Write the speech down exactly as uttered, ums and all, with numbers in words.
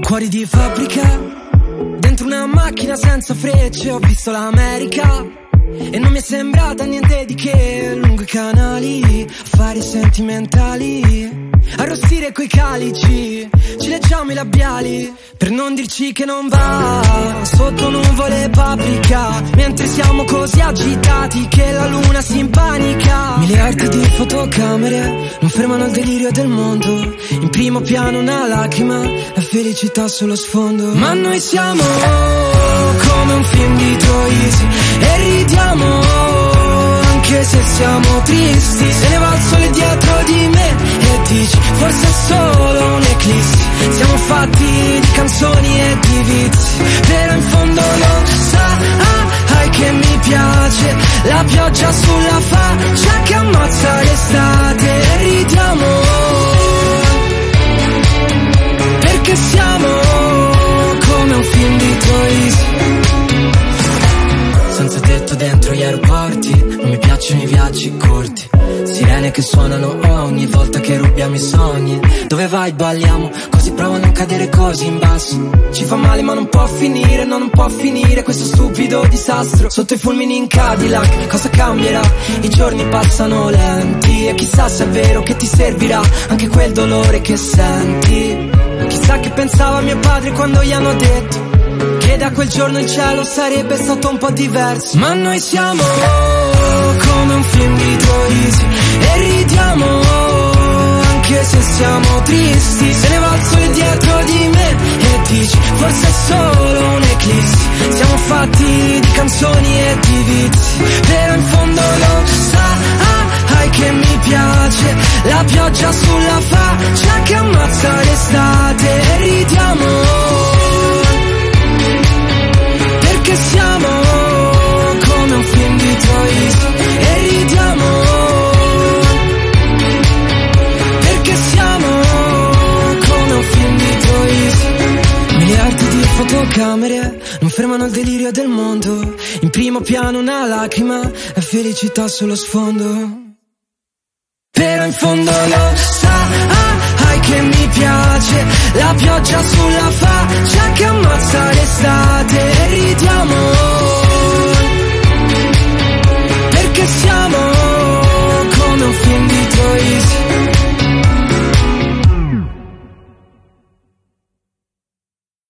Cuori di fabbrica, dentro una macchina senza frecce, ho visto l'America e non mi è sembrata niente di che. Lungo i canali, affari sentimentali, arrostire coi calici, ci leggiamo i labiali per non dirci che non va. Sotto nuvole paprika, mentre siamo così agitati che la luna si impanica. Miliardi di fotocamere non fermano il delirio del mondo. In primo piano una lacrima, la felicità sullo sfondo. Ma noi siamo come un film di Troisi e ridiamo anche se siamo tristi. Se ne va il sole dietro di me e dici forse è solo un'eclissi. Siamo fatti di canzoni e di vizi, però in fondo lo sai che mi piace la pioggia sulla faccia che ammazza l'estate. E ridiamo perché siamo come un film di Troisi. Senza tetto dentro gli aeroporti, non mi piacciono i viaggi corti. Sirene che suonano ogni volta che rubiamo i sogni. Dove vai balliamo, così provo a non cadere così in basso. Ci fa male ma non può finire, no non può finire questo stupido disastro. Sotto i fulmini in Cadillac, cosa cambierà? I giorni passano lenti e chissà se è vero che ti servirà anche quel dolore che senti. Chissà che pensava mio padre quando gli hanno detto che da quel giorno il cielo sarebbe stato un po' diverso. Ma noi siamo come un film di Troisi e ridiamo anche se siamo tristi. Se ne va il sole dietro di me e dici forse è solo un'eclissi. Siamo fatti di canzoni e di vizi, però in fondo lo sai che mi piace la pioggia sulla faccia che ammazza l'estate. E ridiamo perché siamo come un film di Troisi e ridiamo perché siamo come un film di Troisi. Miliardi di fotocamere non fermano il delirio del mondo. In primo piano una lacrima, la felicità sullo sfondo. Però in fondo lo sai che mi piace la pioggia sulla faccia che ammazza l'estate. E ridiamo